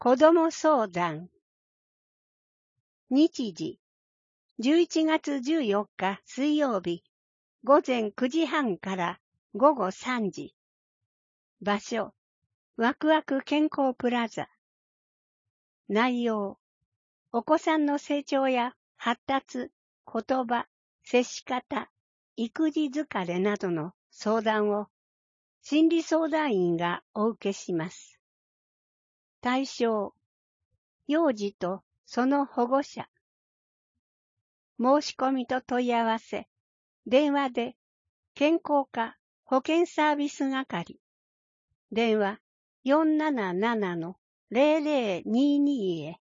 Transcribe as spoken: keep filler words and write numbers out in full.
子ども相談。日時、じゅういちがつじゅうよっか水曜日、午前くじはんから午後さんじ。場所、ワクワク健康プラザ。内容、お子さんの成長や発達、言葉、接し方、育児疲れなどの相談を心理相談員がお受けします。対象、幼児とその保護者。申し込みと問い合わせ、電話で健康課保健サービス係。電話 よんなななのゼロゼロにーにー へ。